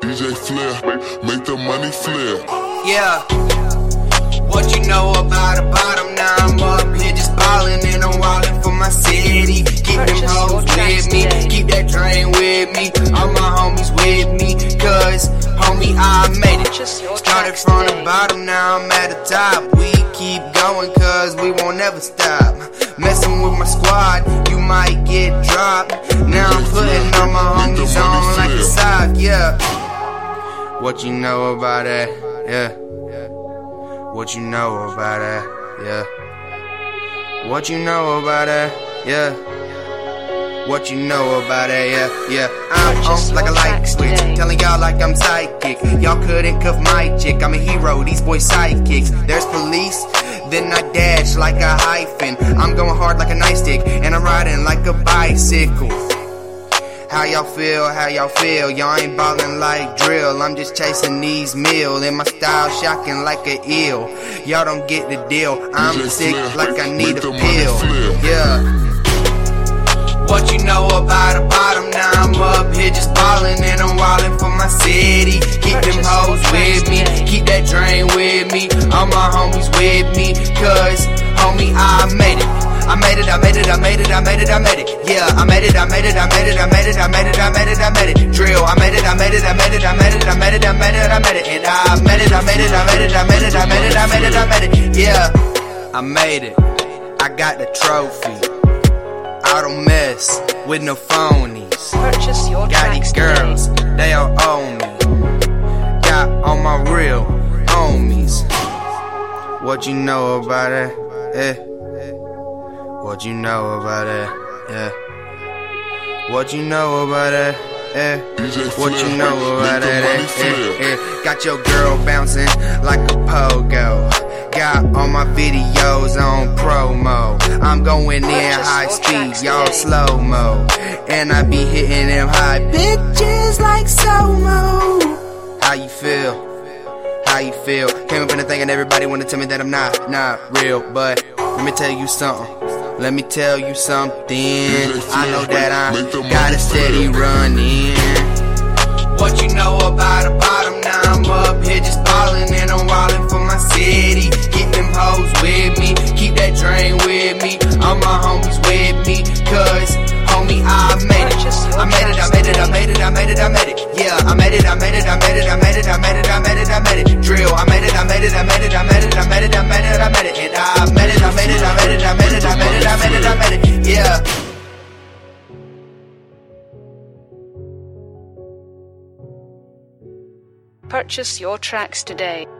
DJ Flair, make the money flare. Yeah. What you know about the bottom? Now I'm up here just ballin' and I'm wildin' for my city. Keep them hoes with me, keep that drain with me. All my homies with me, cause homie I made it. Started from the bottom, now I'm at the top. We keep going cause we won't ever stop. Messin' with my squad, you might get dropped. Now I'm putting all my homies on like a sock, yeah. What you know about that, yeah. What you know about that, yeah. What you know about that, yeah. What you know about that, yeah. I'm on like a light switch, telling y'all like I'm psychic. Y'all couldn't cuff my chick, I'm a hero, these boys sidekicks. There's police, then I dash like a hyphen. I'm going hard like a nightstick, and I'm riding like a bicycle. How y'all feel, how y'all feel? Y'all ain't ballin' like drill, I'm just chasing these meals. And my style shocking like an eel. Y'all don't get the deal, I'm sick like I need a pill, yeah. What you know about the bottom? Now I'm up here just ballin' and I'm wildin' for my city. Keep them hoes with me, keep that drain with me. All my homies with me, cause homie I made it. I made it, I made it, I made it, I made it, I made it. Yeah, I made it, I made it, I made it, I made it, I made it, I made it, I made it. Drill, I made it, I made it, I made it, I made it, I made it, I made it, I made it. And I made it, I made it, I made it, I made it, I made it, I made it, I made it. Yeah, I made it. I got the trophy. I don't mess with no phonies. Purchase your got these girls, they all own me. Got all my real homies. What you know about it? Yeah. What you know about it? Yeah. What you know about it? Yeah. What you know about it? Yeah. Got your girl bouncing like a pogo. Got all my videos on promo. I'm going in high speed, y'all slow-mo. And I be hitting them high bitches like so-mo. How you feel? How you feel? Came up in the thing and everybody wanna tell me that I'm not real. But let me tell you something. Let me tell you something. I know that I got a steady running. What you know about the bottom? Now I'm up here just ballin' and I'm wildin' for my city. Keep them hoes with me, keep that drain with me. All my homies with me, cause homie I made it. I made it, I made it, I made it, I made it, I made it. Yeah, I made it, I made it, I made it, I made it, I made it, I made it, I made it. Drill, I made it, I made it, I made it, I made it, I made it, I made it, I made it. And I made it, I made it, I made it, I made it, I made it, I made it, I made it. Yeah. Purchase your tracks today.